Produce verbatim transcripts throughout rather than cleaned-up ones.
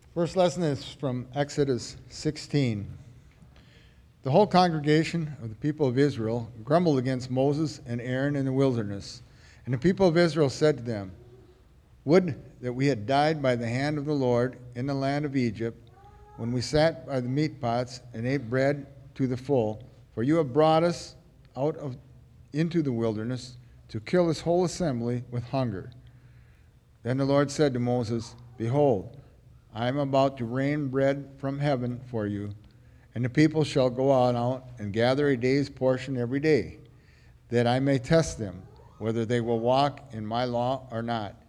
First lesson is from Exodus sixteen. The whole congregation of the people of Israel grumbled against Moses and Aaron in the wilderness. And the people of Israel said to them, "Would that we had died by the hand of the Lord in the land of Egypt, when we sat by the meat pots and ate bread to the full, for you have brought us out of into the wilderness to kill this whole assembly with hunger." Then the Lord said to Moses, "Behold, I am about to rain bread from heaven for you, and the people shall go out, out and gather a day's portion every day, that I may test them, whether they will walk in my law or not.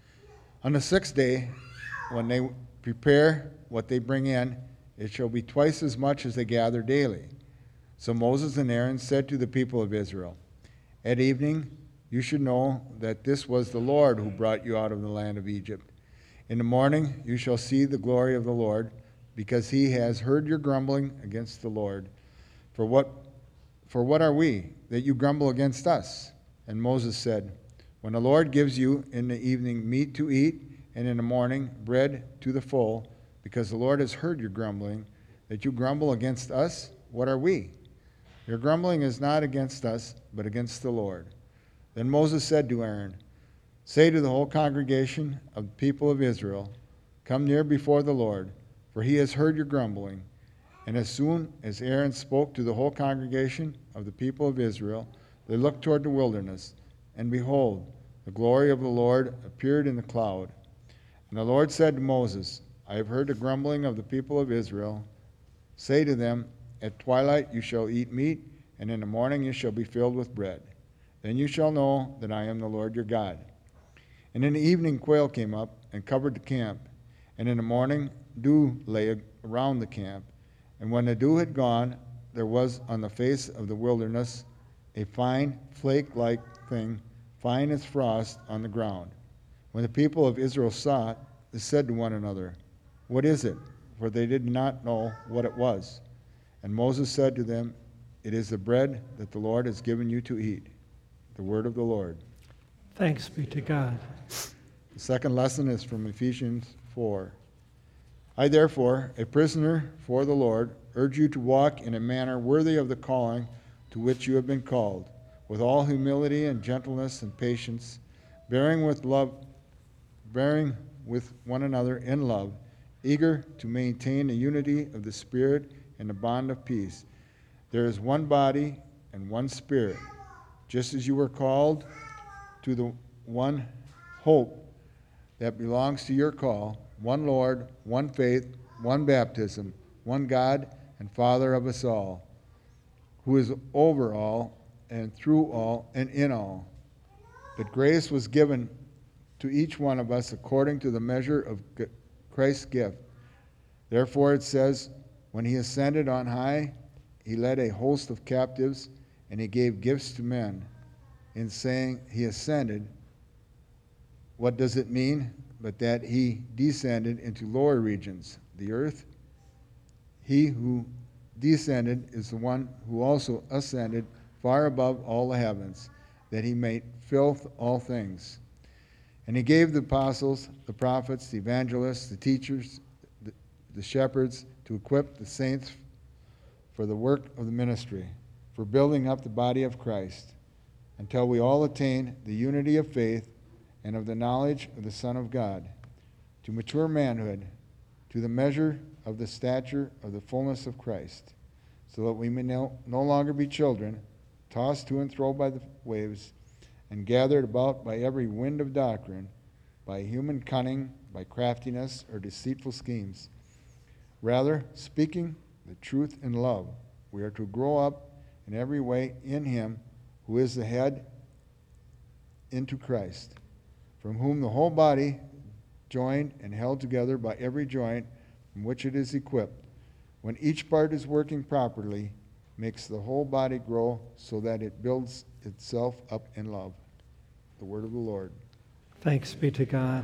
On the sixth day, when they prepare what they bring in, it shall be twice as much as they gather daily." So Moses and Aaron said to the people of Israel, "At evening you should know that this was the Lord who brought you out of the land of Egypt. In the morning you shall see the glory of the Lord, because he has heard your grumbling against the Lord. For what, for what are we, that you grumble against us?" And Moses said, "When the Lord gives you in the evening meat to eat, and in the morning bread to the full, because the Lord has heard your grumbling, that you grumble against us, what are we? Your grumbling is not against us, but against the Lord." Then Moses said to Aaron, "Say to the whole congregation of the people of Israel, 'Come near before the Lord, for he has heard your grumbling.'" And as soon as Aaron spoke to the whole congregation of the people of Israel, they looked toward the wilderness, and behold, the glory of the Lord appeared in the cloud. And the Lord said to Moses, "I have heard the grumbling of the people of Israel. Say to them, at twilight you shall eat meat, and in the morning you shall be filled with bread. Then you shall know that I am the Lord your God." And in the evening quail came up and covered the camp, and in the morning dew lay around the camp. And when the dew had gone, there was on the face of the wilderness a fine flake-like thing, fine as frost, on the ground. When the people of Israel saw it, they said to one another, "What is it?" For they did not know what it was. And Moses said to them, "It is the bread that the Lord has given you to eat." The word of the Lord. Thanks be to God. The second lesson is from Ephesians four. "I therefore, a prisoner for the Lord, urge you to walk in a manner worthy of the calling to which you have been called, with all humility and gentleness and patience, bearing with love, bearing with one another in love, eager to maintain the unity of the Spirit and the bond of peace. There is one body and one Spirit, just as you were called to the one hope that belongs to your call, one Lord, one faith, one baptism, one God and Father of us all, who is over all and through all and in all. But grace was given to each one of us according to the measure of Christ's gift. Therefore it says, when he ascended on high, he led a host of captives, and he gave gifts to men. In saying he ascended, what does it mean but that he descended into lower regions, the earth? He who descended is the one who also ascended far above all the heavens, that he might fill all things. And he gave the apostles, the prophets, the evangelists, the teachers, the, the shepherds, to equip the saints for the work of the ministry, for building up the body of Christ, until we all attain the unity of faith and of the knowledge of the Son of God, to mature manhood, to the measure of the stature of the fullness of Christ, so that we may no, no longer be children, tossed to and fro by the waves, and gathered about by every wind of doctrine, by human cunning, by craftiness or deceitful schemes. Rather, speaking the truth in love, we are to grow up in every way in him who is the head, into Christ, from whom the whole body, joined and held together by every joint from which it is equipped, when each part is working properly, makes the whole body grow so that it builds itself up in love. The word of the Lord. Thanks be to God.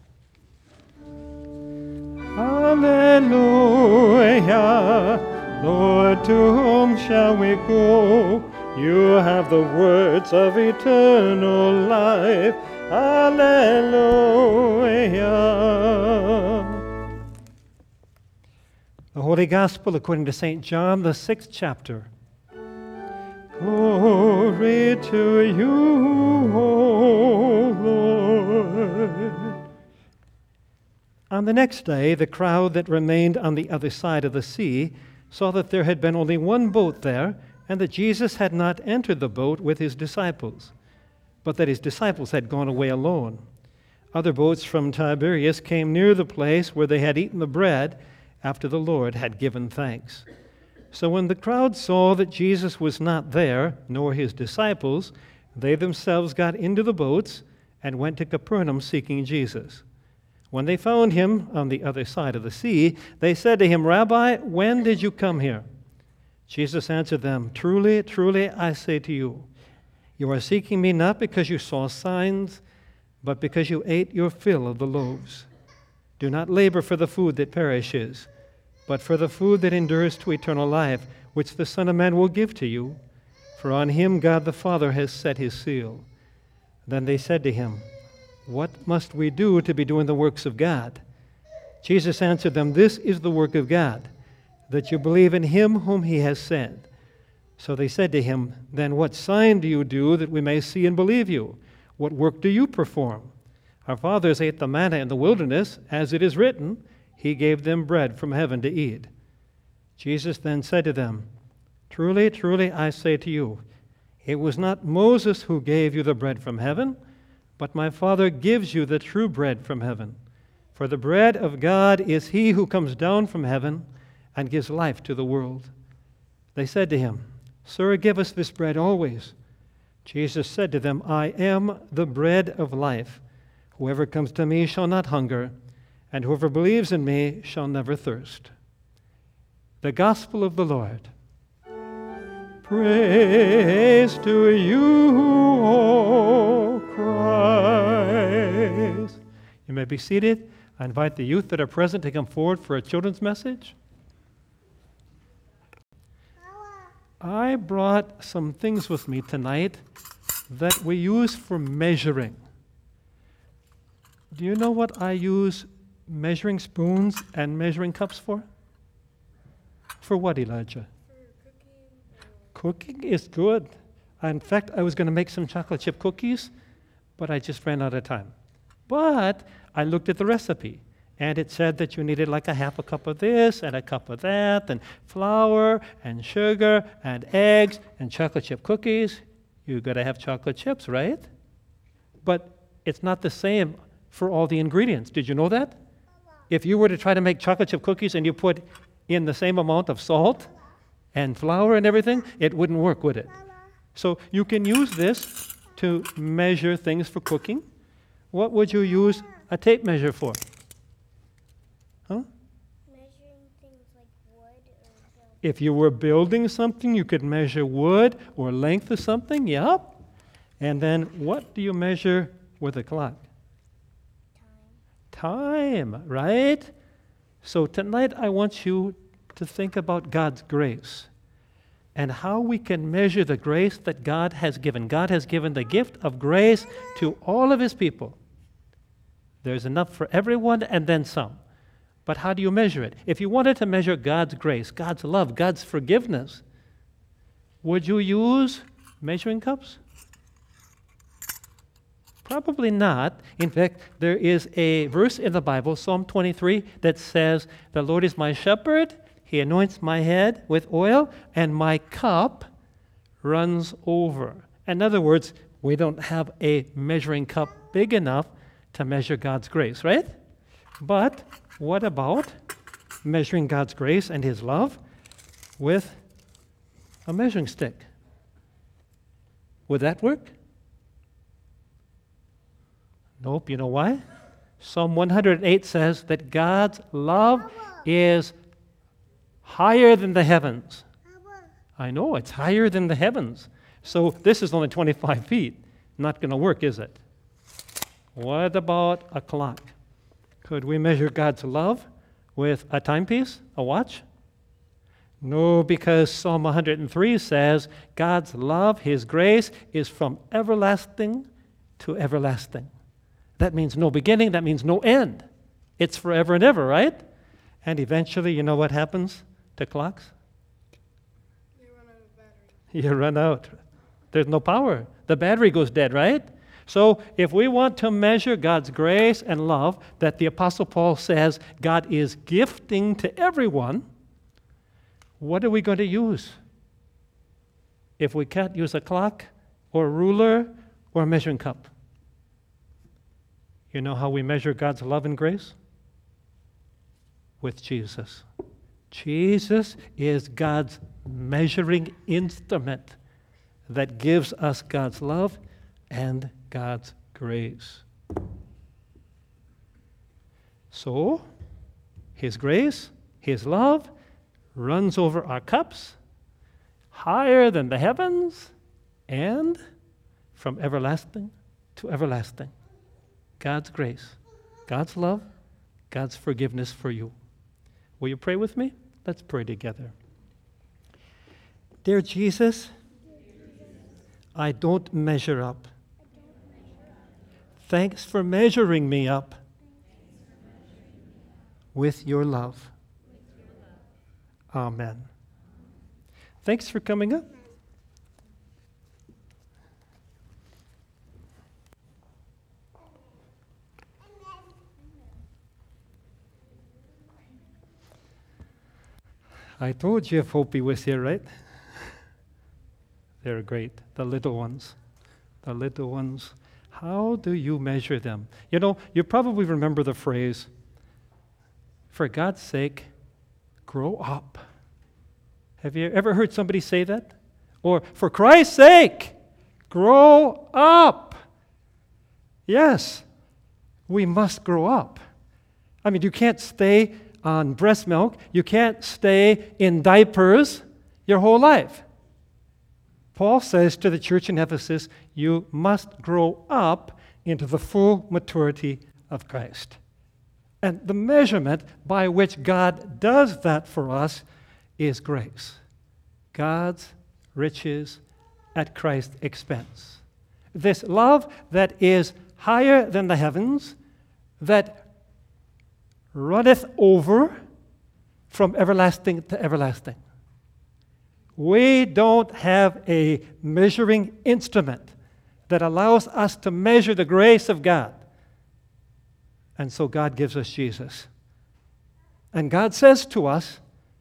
Hallelujah. Lord, to whom shall we go? You have the words of eternal life. Hallelujah. Holy Gospel according to Saint John, the sixth chapter. Glory to you, O Lord. On the next day, the crowd that remained on the other side of the sea saw that there had been only one boat there, and that Jesus had not entered the boat with his disciples, but that his disciples had gone away alone. Other boats from Tiberias came near the place where they had eaten the bread after the Lord had given thanks. So when the crowd saw that Jesus was not there, nor his disciples, they themselves got into the boats and went to Capernaum seeking Jesus. When they found him on the other side of the sea, they said to him, Rabbi, when did you come here? Jesus answered them, Truly, truly, I say to you, you are seeking me not because you saw signs, but because you ate your fill of the loaves. Do not labor for the food that perishes, but for the food that endures to eternal life, which the Son of Man will give to you. For on him God the Father has set his seal. Then they said to him, What must we do to be doing the works of God? Jesus answered them, This is the work of God, that you believe in him whom he has sent. So they said to him, Then what sign do you do that we may see and believe you? What work do you perform? Our fathers ate the manna in the wilderness, as it is written, He gave them bread from heaven to eat. Jesus then said to them, Truly, truly, I say to you, it was not Moses who gave you the bread from heaven, but my Father gives you the true bread from heaven. For the bread of God is he who comes down from heaven and gives life to the world. They said to him, Sir, give us this bread always. Jesus said to them, I am the bread of life. Whoever comes to me shall not hunger, and whoever believes in me shall never thirst. The Gospel of the Lord. Praise to you, O Christ. You may be seated. I invite the youth that are present to come forward for a children's message. I brought some things with me tonight that we use for measuring. Do you know what I use measuring spoons and measuring cups for? For what, Elijah? For cooking. Cooking is good. In fact, I was going to make some chocolate chip cookies, but I just ran out of time. But I looked at the recipe, and it said that you needed like a half a cup of this and a cup of that, and flour and sugar and eggs and chocolate chip cookies. You got to have chocolate chips, right? But it's not the same for all the ingredients. Did you know that? If you were to try to make chocolate chip cookies and you put in the same amount of salt and flour and everything, it wouldn't work, would it? So you can use this to measure things for cooking. What would you use a tape measure for? Huh? Measuring things like wood or building. If you were building something, you could measure wood or length of something, yep. And then what do you measure with a clock? Time. Time, right? So tonight I want you to think about God's grace and how we can measure the grace that God has given. God has given the gift of grace to all of his people. There's enough for everyone and then some. But how do you measure it? If you wanted to measure God's grace, God's love, God's forgiveness, would you use measuring cups? Probably not. In fact, there is a verse in the Bible, Psalm twenty-three, that says, The Lord is my shepherd, he anoints my head with oil, and my cup runs over. In other words, we don't have a measuring cup big enough to measure God's grace, right? But what about measuring God's grace and his love with a measuring stick? Would that work? Nope. You know why? Psalm one hundred eight says that God's love is higher than the heavens. I know, it's higher than the heavens. So this is only twenty-five feet. Not going to work, is it? What about a clock? Could we measure God's love with a timepiece, a watch? No, because Psalm one hundred three says God's love, his grace, is from everlasting to everlasting. That means no beginning, that means no end. It's forever and ever, right? And eventually, you know what happens? to clocks? They run out of battery. You run out. There's no power. The battery goes dead, right? So if we want to measure God's grace and love that the Apostle Paul says God is gifting to everyone, what are we going to use? If we can't use a clock or a ruler or a measuring cup. You know how we measure God's love and grace? With Jesus. Jesus is God's measuring instrument that gives us God's love and God's grace. So, His grace, His love runs over our cups, higher than the heavens, and from everlasting to everlasting. God's grace, God's love, God's forgiveness for you. Will you pray with me? Let's pray together. Dear Jesus, I don't measure up. Thanks for measuring me up with your love. Amen. Thanks for coming up. I told you if Hopi was here, right? They're great, the little ones. The little ones. How do you measure them? You know, you probably remember the phrase, for God's sake, grow up. Have you ever heard somebody say that? Or, for Christ's sake, grow up. Yes, we must grow up. I mean, you can't stay on breast milk. You can't stay in diapers your whole life. Paul says to the church in Ephesus, you must grow up into the full maturity of Christ. And the measurement by which God does that for us is grace. God's riches at Christ's expense. This love that is higher than the heavens, that runneth over from everlasting to everlasting. We don't have a measuring instrument that allows us to measure the grace of God. And so God gives us Jesus. And God says to us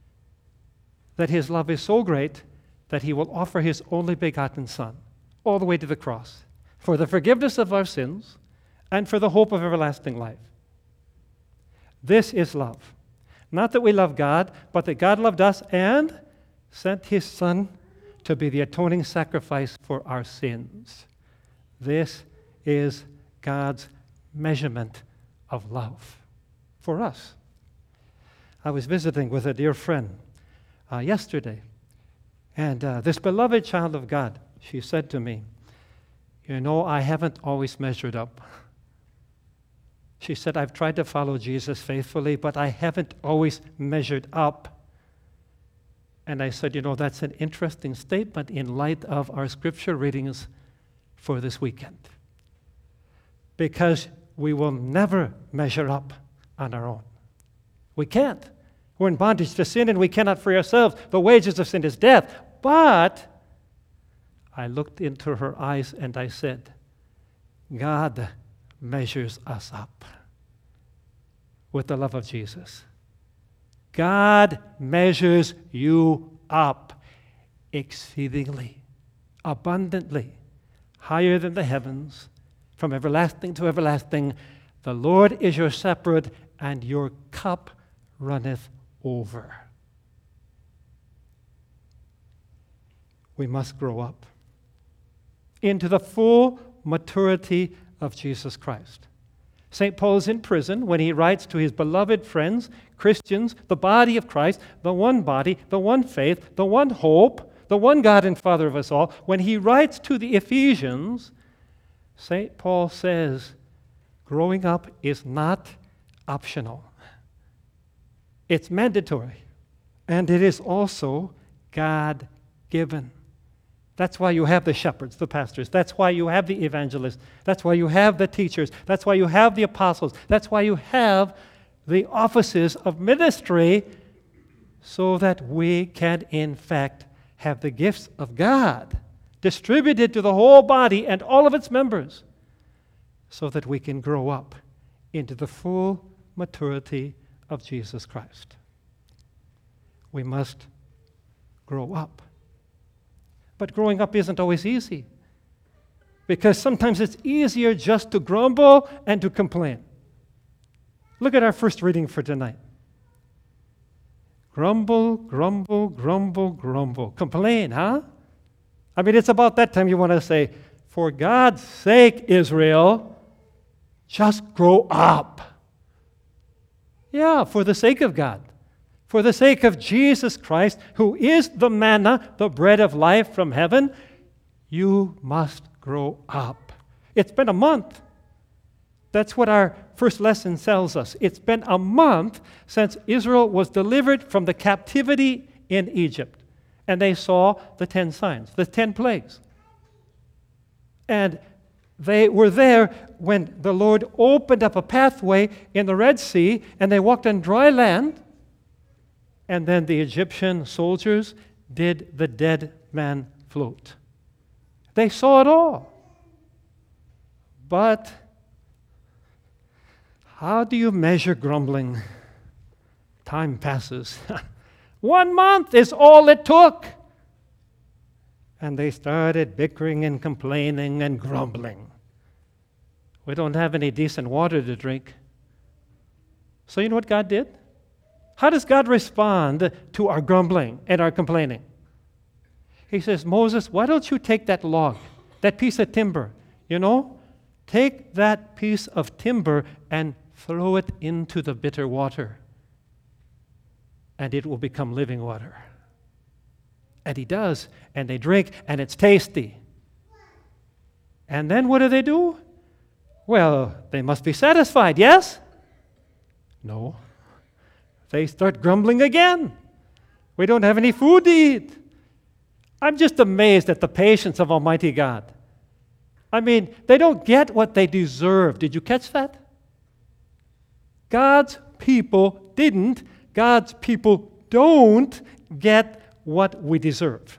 that His love is so great that He will offer His only begotten Son all the way to the cross for the forgiveness of our sins and for the hope of everlasting life. This is love. Not that we love God, but that God loved us and sent His Son to be the atoning sacrifice for our sins. This is God's measurement of love for us. I was visiting with a dear friend uh, yesterday, and uh, this beloved child of God, she said to me, you know, I haven't always measured up. She said, I've tried to follow Jesus faithfully, but I haven't always measured up. And I said, you know, that's an interesting statement in light of our scripture readings for this weekend. Because we will never measure up on our own. We can't. We're in bondage to sin and we cannot free ourselves. The wages of sin is death. But I looked into her eyes and I said, God measures us up with the love of Jesus. God measures you up exceedingly, abundantly, higher than the heavens, from everlasting to everlasting. The Lord is your shepherd, and your cup runneth over. We must grow up into the full maturity of Jesus Christ. Saint Paul is in prison when he writes to his beloved friends, Christians, the body of Christ, the one body, the one faith, the one hope, the one God and Father of us all. When he writes to the Ephesians, Saint Paul says, growing up is not optional. It's mandatory. And it is also God-given. That's why you have the shepherds, the pastors. That's why you have the evangelists. That's why you have the teachers. That's why you have the apostles. That's why you have the offices of ministry, so that we can, in fact, have the gifts of God distributed to the whole body and all of its members, so that we can grow up into the full maturity of Jesus Christ. We must grow up. But growing up isn't always easy, because sometimes it's easier just to grumble and to complain. Look at our first reading for tonight. Grumble, grumble, grumble, grumble. Complain, huh? I mean, it's about that time you want to say, for God's sake, Israel, just grow up. Yeah, for the sake of God. For the sake of Jesus Christ, who is the manna, the bread of life from heaven, you must grow up. It's been a month. That's what our first lesson tells us. It's been a month since Israel was delivered from the captivity in Egypt. And they saw the ten signs, the ten plagues. And they were there when the Lord opened up a pathway in the Red Sea, and they walked on dry land. And then the Egyptian soldiers did the dead man float. They saw it all. But how do you measure grumbling? Time passes. One month is all it took. And they started bickering and complaining and grumbling. We don't have any decent water to drink. So you know what God did? How does God respond to our grumbling and our complaining? He says, Moses, why don't you take that log, that piece of timber, you know? Take that piece of timber and throw it into the bitter water, and it will become living water. And he does, and they drink, and it's tasty. And then what do they do? Well, they must be satisfied, yes? No. They start grumbling again. We don't have any food to eat. I'm just amazed at the patience of Almighty God. I mean, they don't get what they deserve. Did you catch that? God's people didn't. God's people don't get what we deserve.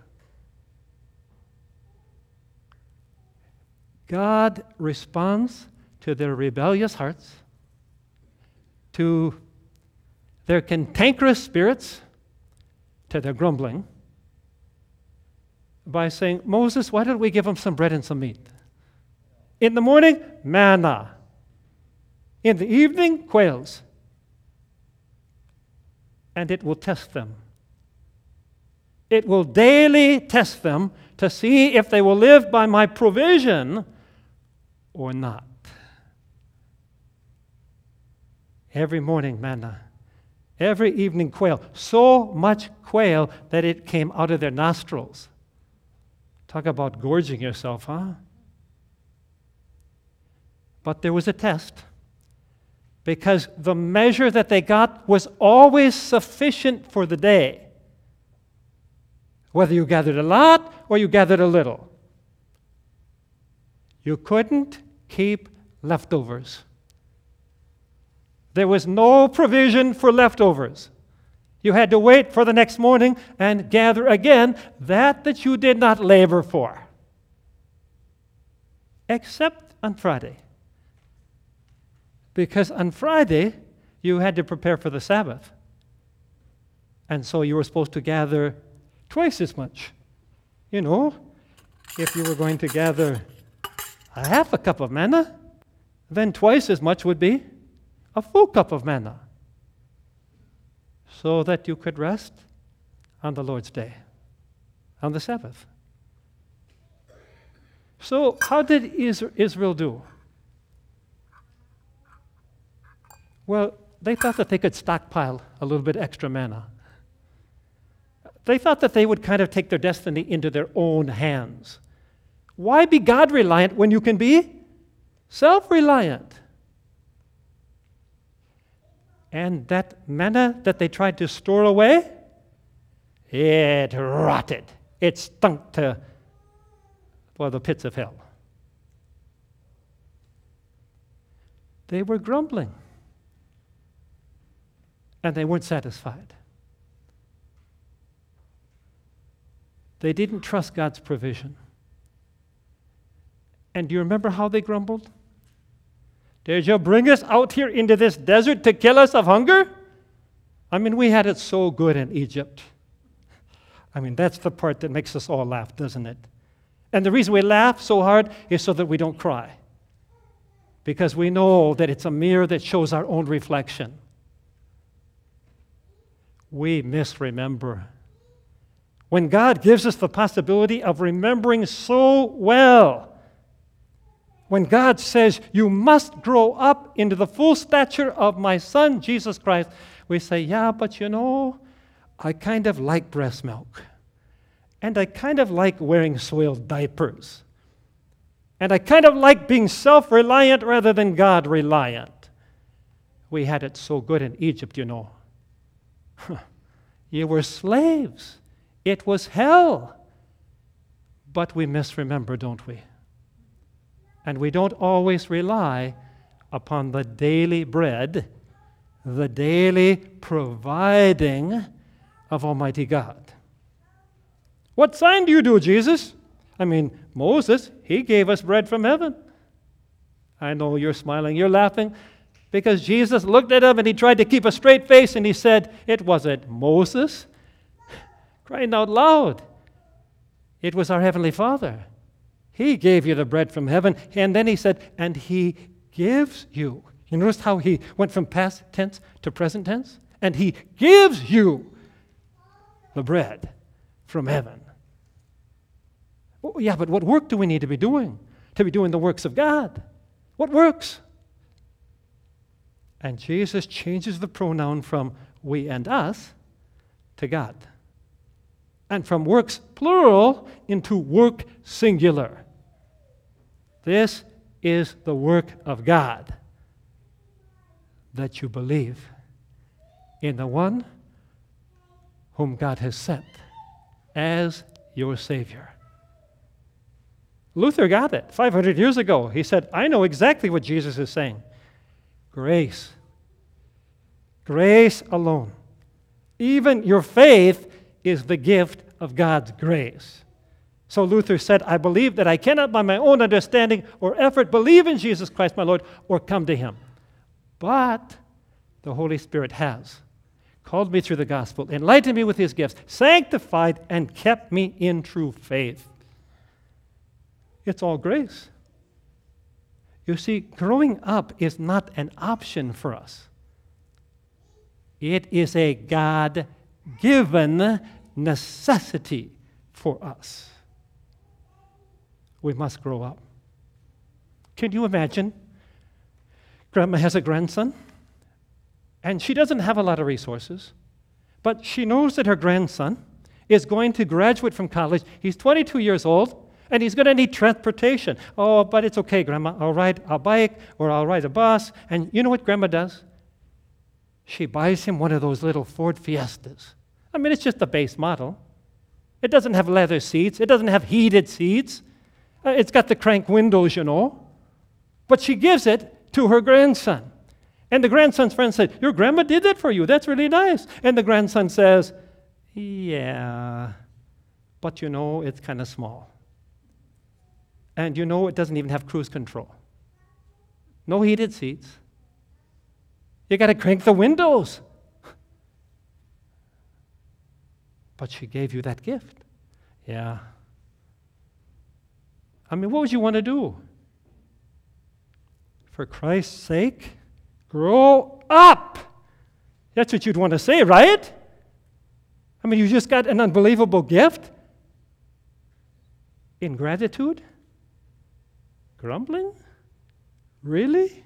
God responds to their rebellious hearts, to their cantankerous spirits, to their grumbling, by saying, Moses, why don't we give them some bread and some meat? In the morning, manna. In the evening, quails. And it will test them. It will daily test them to see if they will live by my provision or not. Every morning, manna. Every evening, quail. So much quail that it came out of their nostrils. Talk about gorging yourself, huh? But there was a test, because the measure that they got was always sufficient for the day, whether you gathered a lot or you gathered a little. You couldn't keep leftovers. There was no provision for leftovers. You had to wait for the next morning and gather again that that you did not labor for. Except on Friday. Because on Friday, you had to prepare for the Sabbath. And so you were supposed to gather twice as much. You know, if you were going to gather a half a cup of manna, then twice as much would be a full cup of manna, so that you could rest on the Lord's day, on the Sabbath. So how did Israel do? Well, they thought that they could stockpile a little bit extra manna. They thought that they would kind of take their destiny into their own hands. Why be God-reliant when you can be self-reliant? And that manna that they tried to store away, it rotted. It stunk to, well, the pits of hell. They were grumbling. And they weren't satisfied. They didn't trust God's provision. And do you remember how they grumbled? Did you bring us out here into this desert to kill us of hunger? I mean, we had it so good in Egypt. I mean, that's the part that makes us all laugh, doesn't it? And the reason we laugh so hard is so that we don't cry. Because we know that it's a mirror that shows our own reflection. We misremember. When God gives us the possibility of remembering so well, when God says, you must grow up into the full stature of my Son, Jesus Christ, we say, yeah, but you know, I kind of like breast milk. And I kind of like wearing soiled diapers. And I kind of like being self-reliant rather than God-reliant. We had it so good in Egypt, you know. You were slaves. It was hell. But we misremember, don't we? And we don't always rely upon the daily bread, the daily providing of Almighty God. What sign do you do, Jesus? I mean, Moses, he gave us bread from heaven. I know you're smiling, you're laughing, because Jesus looked at him and he tried to keep a straight face and he said, it wasn't Moses. Crying out loud. It was our Heavenly Father. He gave you the bread from heaven, and then he said, and he gives you. You notice how he went from past tense to present tense? And he gives you the bread from heaven. Oh, yeah, but what work do we need to be doing? To be doing the works of God. What works? And Jesus changes the pronoun from we and us to God. And from works plural into work singular. This is the work of God, that you believe in the one whom God has sent as your Savior. Luther got it five hundred years ago. He said, I know exactly what Jesus is saying. Grace. Grace alone. Even your faith is the gift of God's grace. So Luther said, I believe that I cannot by my own understanding or effort believe in Jesus Christ my Lord or come to him. But the Holy Spirit has called me through the gospel, enlightened me with his gifts, sanctified and kept me in true faith. It's all grace. You see, growing up is not an option for us. It is a God-given necessity for us. We must grow up. Can you imagine? Grandma has a grandson, and she doesn't have a lot of resources, but she knows that her grandson is going to graduate from college. He's twenty-two years old, and he's going to need transportation. Oh, but it's okay, Grandma. I'll ride a bike or I'll ride a bus. And you know what Grandma does? She buys him one of those little Ford Fiestas. I mean, it's just a base model. It doesn't have leather seats. It doesn't have heated seats. Uh, it's got the crank windows, you know. But she gives it to her grandson. And the grandson's friend said, your grandma did that for you. That's really nice. And the grandson says, yeah, but you know, it's kind of small. And you know, it doesn't even have cruise control. No heated seats. You got to crank the windows. But she gave you that gift. Yeah. I mean, what would you want to do? For Christ's sake, grow up. That's what you'd want to say, right? I mean, you just got an unbelievable gift. Ingratitude? Grumbling? Really?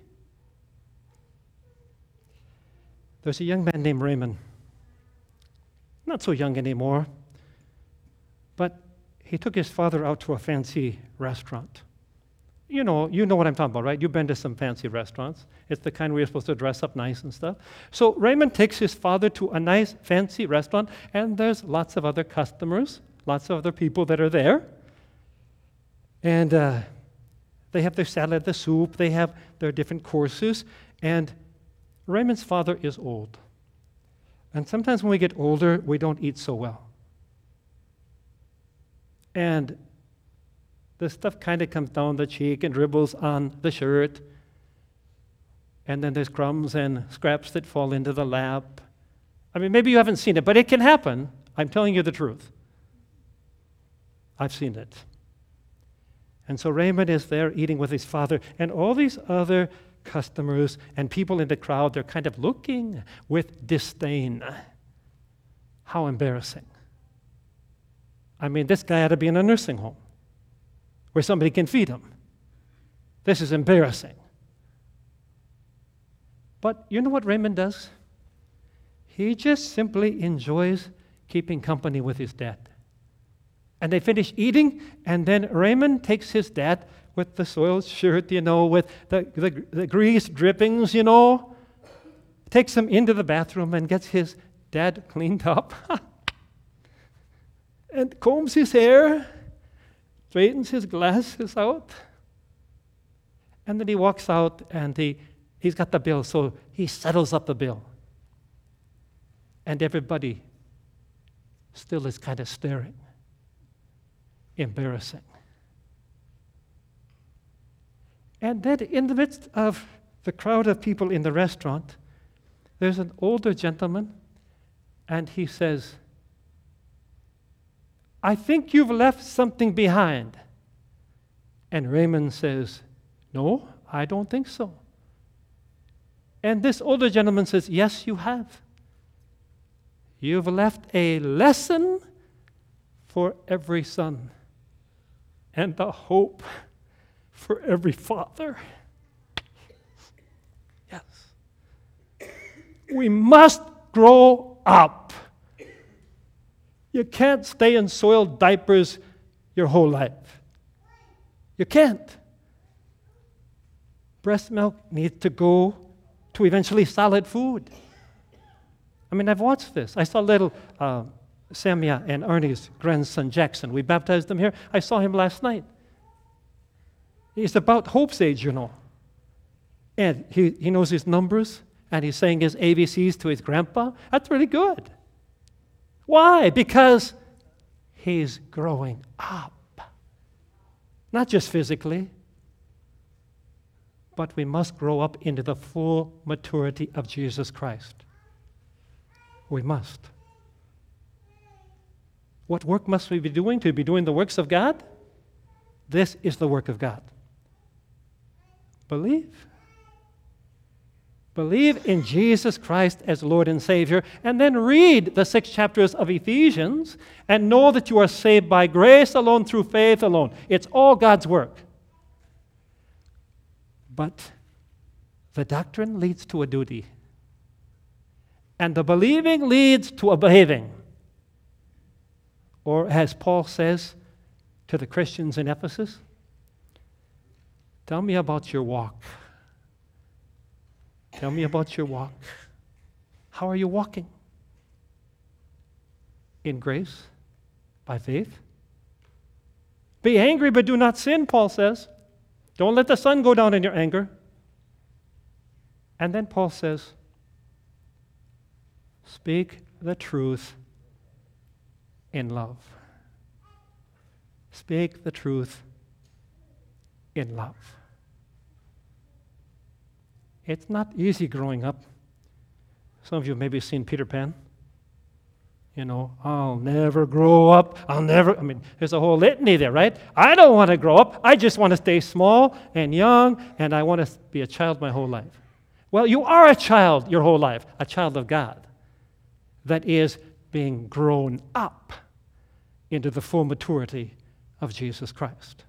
There's a young man named Raymond. Not so young anymore, but he took his father out to a fancy restaurant. You know, you know what I'm talking about, right? You've been to some fancy restaurants. It's the kind where you're supposed to dress up nice and stuff. So Raymond takes his father to a nice fancy restaurant, and there's lots of other customers, lots of other people that are there. And uh, they have their salad, the soup, they have their different courses, and Raymond's father is old. And sometimes when we get older, we don't eat so well. And the stuff kind of comes down the cheek and dribbles on the shirt. And then there's crumbs and scraps that fall into the lap. I mean, maybe you haven't seen it, but it can happen. I'm telling you the truth. I've seen it. And so Raymond is there eating with his father, and all these other customers and people in the crowd, they're kind of looking with disdain. How embarrassing. I mean, this guy ought to be in a nursing home where somebody can feed him. This is embarrassing. But you know what Raymond does? He just simply enjoys keeping company with his dad. And they finish eating, and then Raymond takes his dad with the soiled shirt, you know, with the, the, the grease drippings, you know, takes him into the bathroom and gets his dad cleaned up and combs his hair, straightens his glasses out, and then he walks out and he, he's got the bill, so he settles up the bill. And everybody still is kind of staring. Embarrassing. And then in the midst of the crowd of people in the restaurant, there's an older gentleman, and he says, I think you've left something behind. And Raymond says, no, I don't think so. And this older gentleman says, yes, you have. You've left a lesson for every son and the hope for every father. Yes. We must grow up. You can't stay in soiled diapers your whole life. You can't. Breast milk needs to go to eventually solid food. I mean, I've watched this. I saw little uh, Samia and Ernie's grandson, Jackson. We baptized him here. I saw him last night. He's about Hope's age, you know. And he, he knows his numbers, and he's saying his A B Cs to his grandpa. That's really good. Why? Because he's growing up. Not just physically, but we must grow up into the full maturity of Jesus Christ. We must. What work must we be doing to be doing the works of God? This is the work of God. Believe. Believe in Jesus Christ as Lord and Savior, and then read the six chapters of Ephesians and know that you are saved by grace alone, through faith alone. It's all God's work. But the doctrine leads to a duty. And the believing leads to a behaving. Or as Paul says to the Christians in Ephesus, tell me about your walk. Tell me about your walk. How are you walking? In grace? By faith? Be angry, but do not sin, Paul says. Don't let the sun go down in your anger. And then Paul says, speak the truth in love. Speak the truth in love. It's not easy growing up. Some of you have maybe seen Peter Pan. You know, I'll never grow up. I'll never, I mean, there's a whole litany there, right? I don't want to grow up. I just want to stay small and young, and I want to be a child my whole life. Well, you are a child your whole life, a child of God that is being grown up into the full maturity of Jesus Christ.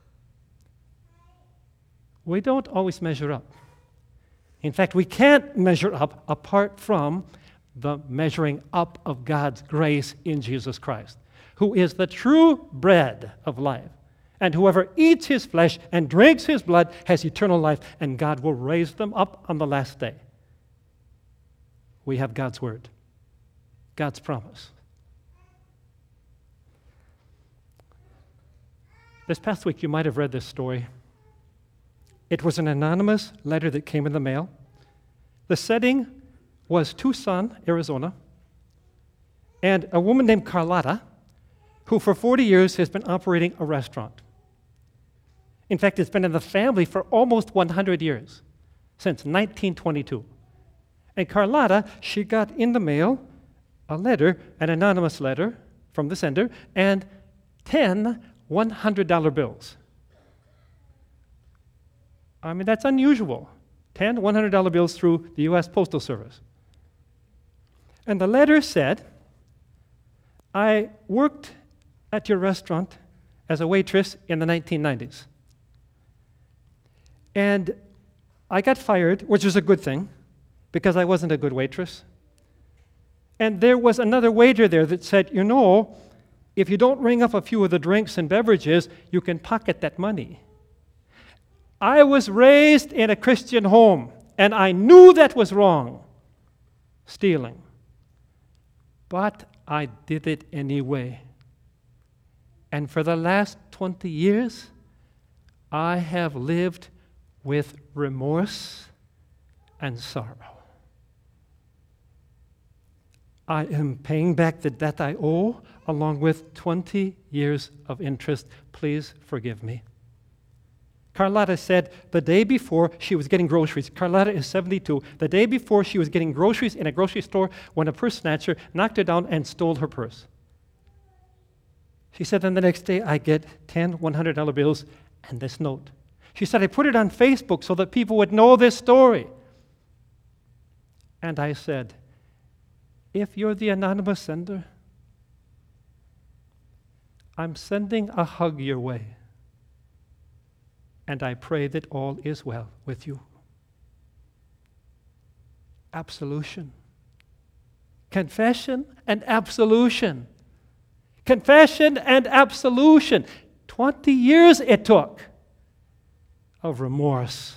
We don't always measure up. In fact, we can't measure up apart from the measuring up of God's grace in Jesus Christ, who is the true bread of life. And whoever eats his flesh and drinks his blood has eternal life, and God will raise them up on the last day. We have God's word, God's promise. This past week, you might have read this story. It was an anonymous letter that came in the mail. The setting was Tucson, Arizona, and a woman named Carlotta who for forty years has been operating a restaurant. In fact, it's been in the family for almost one hundred years, since nineteen twenty-two. And Carlotta, she got in the mail a letter, an anonymous letter from the sender, and ten one hundred dollar bills. I mean, that's unusual. ten one hundred dollar bills through the U S Postal Service. And the letter said, I worked at your restaurant as a waitress in the nineteen nineties. And I got fired, which was a good thing, because I wasn't a good waitress. And there was another waiter there that said, you know, if you don't ring up a few of the drinks and beverages, you can pocket that money. I was raised in a Christian home, and I knew that was wrong, stealing. But I did it anyway. And for the last twenty years, I have lived with remorse and sorrow. I am paying back the debt I owe, along with twenty years of interest. Please forgive me. Carlotta said the day before she was getting groceries, Carlotta is seventy-two, the day before she was getting groceries in a grocery store when a purse snatcher knocked her down and stole her purse. She said, then the next day I get ten one hundred dollar bills and this note. She said, I put it on Facebook so that people would know this story. And I said, if you're the anonymous sender, I'm sending a hug your way. And I pray that all is well with you. Absolution. Confession and absolution. Confession and absolution. Twenty years it took of remorse.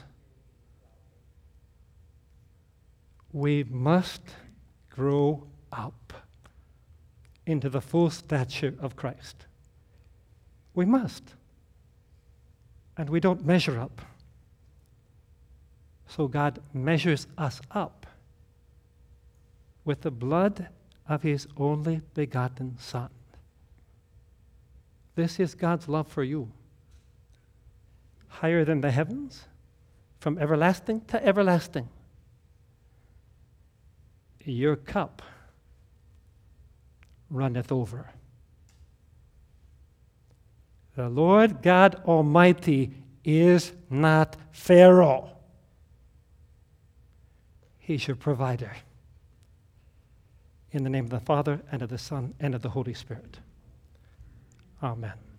We must grow up into the full stature of Christ. We must. And we don't measure up. So God measures us up with the blood of His only begotten Son. This is God's love for you. Higher than the heavens, from everlasting to everlasting. Your cup runneth over. The Lord God Almighty is not Pharaoh. He's your provider. In the name of the Father, and of the Son, and of the Holy Spirit. Amen.